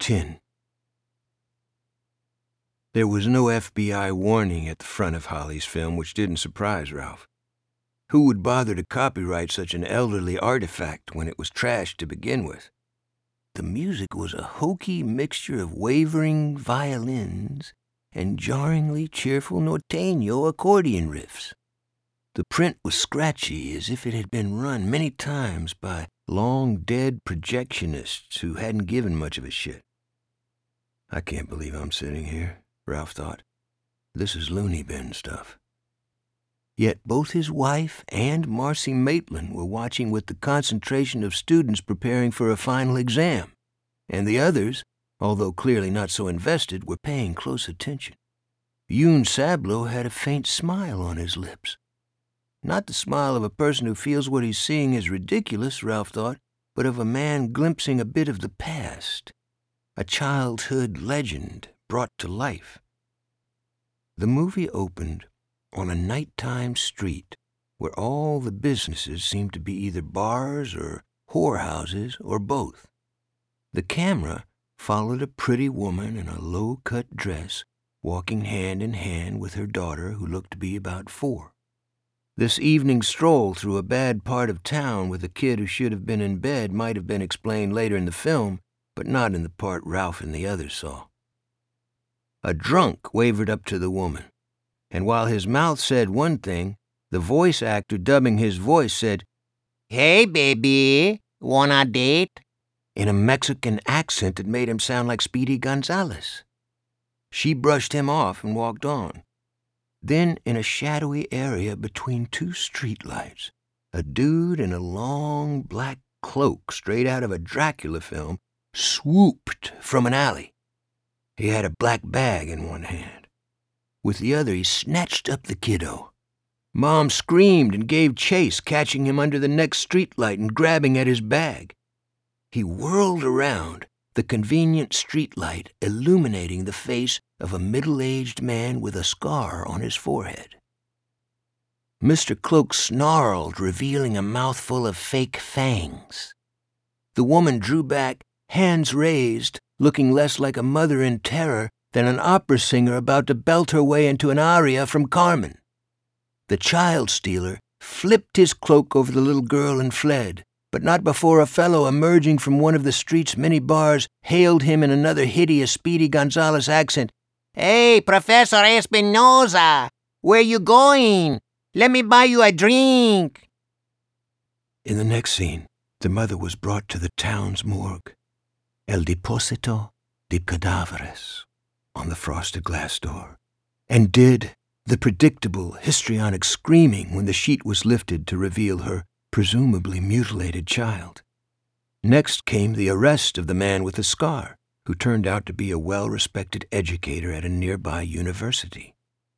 10. There was no FBI warning at the front of Holly's film, which didn't surprise Ralph. Who would bother to copyright such an elderly artifact when it was trashed to begin with? The music was a hokey mixture of wavering violins and jarringly cheerful norteño accordion riffs. The print was scratchy, as if it had been run many times by long-dead projectionists who hadn't given much of a shit. I can't believe I'm sitting here, Ralph thought. This is loony bin stuff. Yet both his wife and Marcy Maitland were watching with the concentration of students preparing for a final exam, and the others, although clearly not so invested, were paying close attention. Yoon Sablo had a faint smile on his lips. Not the smile of a person who feels what he's seeing is ridiculous, Ralph thought, but of a man glimpsing a bit of the past, a childhood legend brought to life. The movie opened on a nighttime street where all the businesses seemed to be either bars or whorehouses or both. The camera followed a pretty woman in a low-cut dress walking hand in hand with her daughter, who looked to be about 4. This evening stroll through a bad part of town with a kid who should have been in bed might have been explained later in the film, but not in the part Ralph and the others saw. A drunk wavered up to the woman, and while his mouth said one thing, the voice actor dubbing his voice said, "Hey, baby, wanna date?" in a Mexican accent that made him sound like Speedy Gonzales. She brushed him off and walked on. Then, in a shadowy area between 2 streetlights, a dude in a long black cloak straight out of a Dracula film swooped from an alley. He had a black bag in one hand. With the other, he snatched up the kiddo. Mom screamed and gave chase, catching him under the next streetlight and grabbing at his bag. He whirled around, the convenient streetlight illuminating the face of a middle-aged man with a scar on his forehead. Mr. Cloak snarled, revealing a mouthful of fake fangs. The woman drew back, hands raised, looking less like a mother in terror than an opera singer about to belt her way into an aria from Carmen. The child stealer flipped his cloak over the little girl and fled, but not before a fellow emerging from one of the street's many bars hailed him in another hideous Speedy Gonzales accent. "Hey, Professor Espinosa, where you going? Let me buy you a drink." In the next scene, the mother was brought to the town's morgue. El Deposito de Cadáveres on the frosted glass door, and did the predictable histrionic screaming when the sheet was lifted to reveal her presumably mutilated child. Next came the arrest of the man with the scar, who turned out to be a well-respected educator at a nearby university.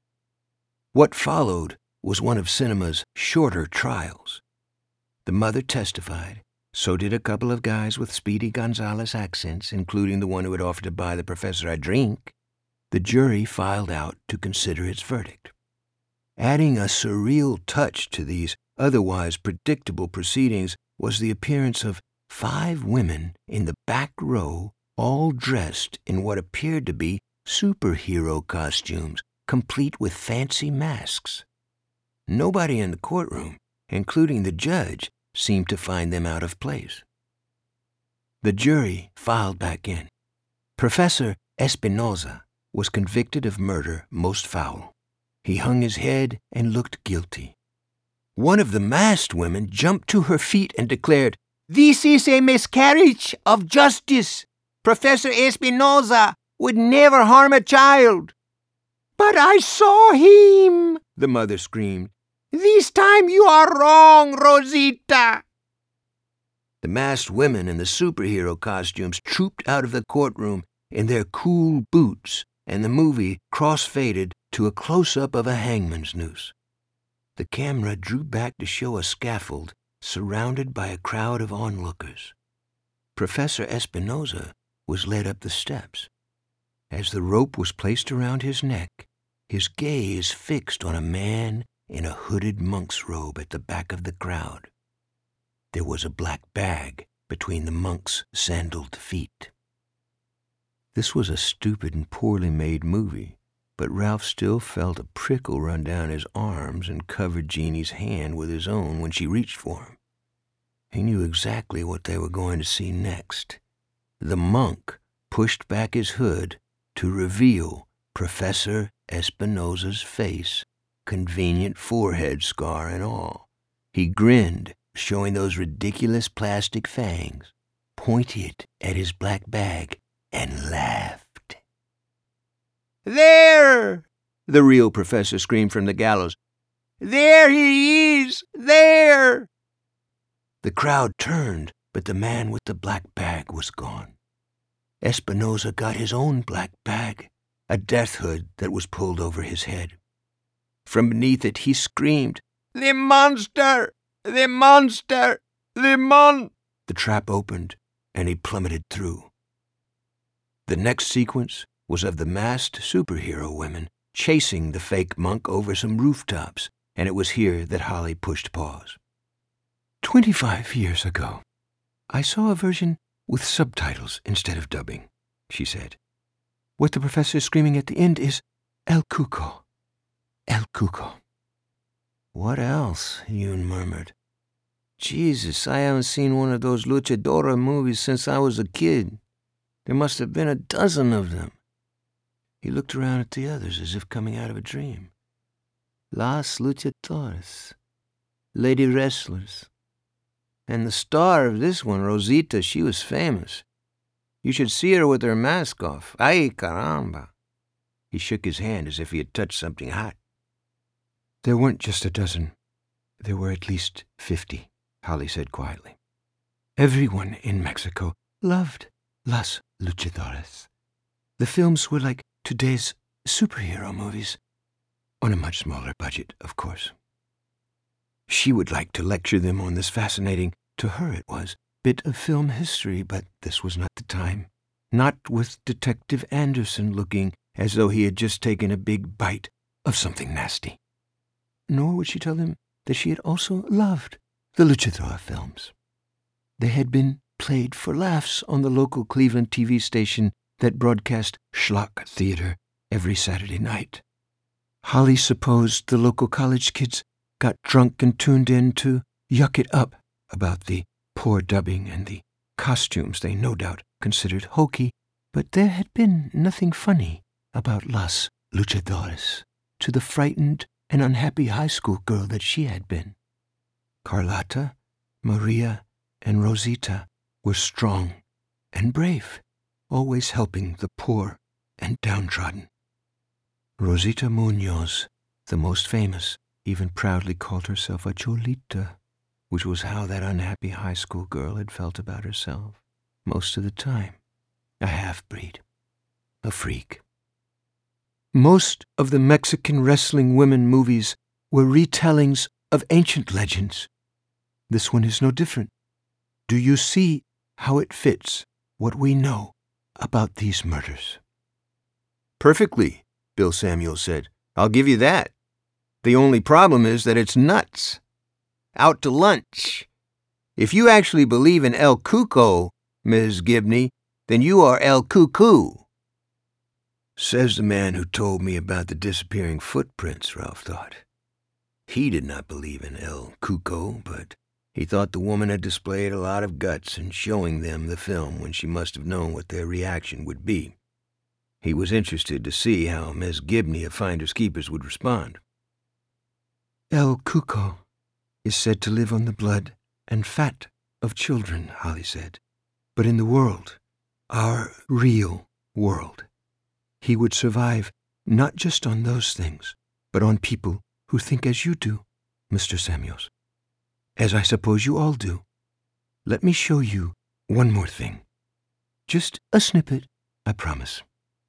What followed was one of cinema's shorter trials. The mother testified, so did a couple of guys with Speedy Gonzales accents, including the one who had offered to buy the professor a drink. The jury filed out to consider its verdict. Adding a surreal touch to these otherwise predictable proceedings was the appearance of 5 women in the back row, all dressed in what appeared to be superhero costumes, complete with fancy masks. Nobody in the courtroom, including the judge, seemed to find them out of place. The jury filed back in. Professor Espinosa was convicted of murder most foul. He hung his head and looked guilty. One of the masked women jumped to her feet and declared, "This is a miscarriage of justice. Professor Espinosa would never harm a child." "But I saw him," the mother screamed. "This time you are wrong, Rosita." The masked women in the superhero costumes trooped out of the courtroom in their cool boots, and the movie cross-faded to a close-up of a hangman's noose. The camera drew back to show a scaffold surrounded by a crowd of onlookers. Professor Espinosa was led up the steps. As the rope was placed around his neck, his gaze fixed on a man in a hooded monk's robe at the back of the crowd. There was a black bag between the monk's sandaled feet. This was a stupid and poorly made movie, but Ralph still felt a prickle run down his arms and covered Jeannie's hand with his own when she reached for him. He knew exactly what they were going to see next. The monk pushed back his hood to reveal Professor Espinosa's face, convenient forehead scar and all. He grinned, showing those ridiculous plastic fangs, pointed at his black bag, and laughed. "There!" the real professor screamed from the gallows. "There he is! There!" The crowd turned, but the man with the black bag was gone. Espinosa got his own black bag, a death hood that was pulled over his head. From beneath it he screamed, "The monster! The monster! The trap opened, and he plummeted through. The next sequence was of the masked superhero women chasing the fake monk over some rooftops, and it was here that Holly pushed pause. 25 years ago, I saw a version with subtitles instead of dubbing, she said. What the professor is screaming at the end is, El Cuco. El Cuco. What else? Yoon murmured. Jesus, I haven't seen one of those luchadora movies since I was a kid. There must have been a dozen of them. He looked around at the others as if coming out of a dream. Las luchadoras. Lady wrestlers. And the star of this one, Rosita, she was famous. You should see her with her mask off. Ay, caramba. He shook his hand as if he had touched something hot. There weren't just a dozen. There were at least 50, Holly said quietly. Everyone in Mexico loved Las Luchadoras. The films were like today's superhero movies, on a much smaller budget, of course. She would like to lecture them on this fascinating, to her it was, bit of film history, but this was not the time. Not with Detective Anderson looking as though he had just taken a big bite of something nasty. Nor would she tell him that she had also loved the luchador films. They had been played for laughs on the local Cleveland TV station that broadcast schlock theater every Saturday night. Holly supposed the local college kids got drunk and tuned in to yuck it up about the poor dubbing and the costumes they no doubt considered hokey, but there had been nothing funny about Las Luchadoras to the frightened and unhappy high school girl that she had been. Carlotta, Maria, and Rosita were strong and brave, always helping the poor and downtrodden. Rosita Munoz, the most famous, even proudly called herself a Cholita, which was how that unhappy high school girl had felt about herself most of the time. A half-breed, a freak. Most of the Mexican wrestling women movies were retellings of ancient legends. This one is no different. Do you see how it fits what we know about these murders? Perfectly, Bill Samuels said. I'll give you that. The only problem is that it's nuts. Out to lunch. If you actually believe in El Cuco, Ms. Gibney, then you are El Cuckoo. Says the man who told me about the disappearing footprints, Ralph thought. He did not believe in El Cuco, but he thought the woman had displayed a lot of guts in showing them the film when she must have known what their reaction would be. He was interested to see how Miss Gibney of Finders Keepers would respond. El Cuco is said to live on the blood and fat of children, Holly said. But in the world, our real world, he would survive not just on those things, but on people who think as you do, Mr. Samuels. As I suppose you all do. Let me show you one more thing. Just a snippet, I promise.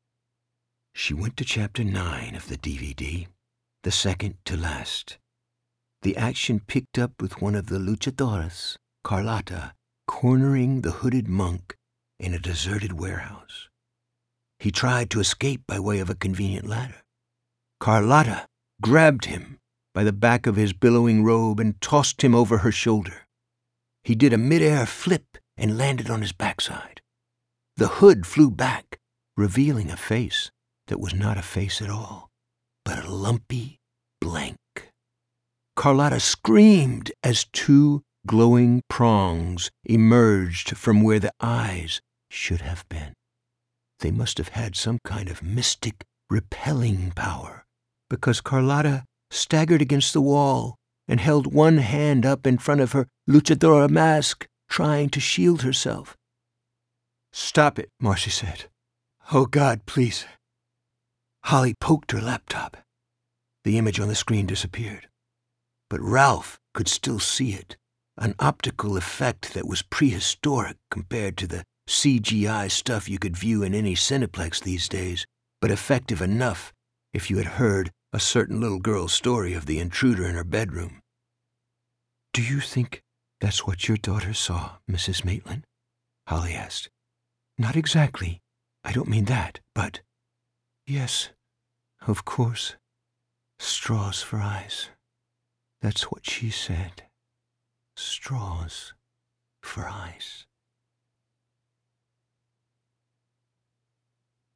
She went to chapter 9 of the DVD, the second to last. The action picked up with one of the luchadoras, Carlotta, cornering the hooded monk in a deserted warehouse. He tried to escape by way of a convenient ladder. Carlotta grabbed him by the back of his billowing robe and tossed him over her shoulder. He did a mid-air flip and landed on his backside. The hood flew back, revealing a face that was not a face at all, but a lumpy blank. Carlotta screamed as two glowing prongs emerged from where the eyes should have been. They must have had some kind of mystic repelling power, because Carlotta staggered against the wall and held one hand up in front of her luchadora mask, trying to shield herself. "Stop it," Marcy said. "Oh, God, please." Holly poked her laptop. The image on the screen disappeared. But Ralph could still see it, an optical effect that was prehistoric compared to the CGI stuff you could view in any Cineplex these days, but effective enough if you had heard a certain little girl's story of the intruder in her bedroom. "Do you think that's what your daughter saw, Mrs. Maitland?" Holly asked. "Not exactly. I don't mean that, but—" "Yes, of course. Straws for eyes. That's what she said. Straws for eyes."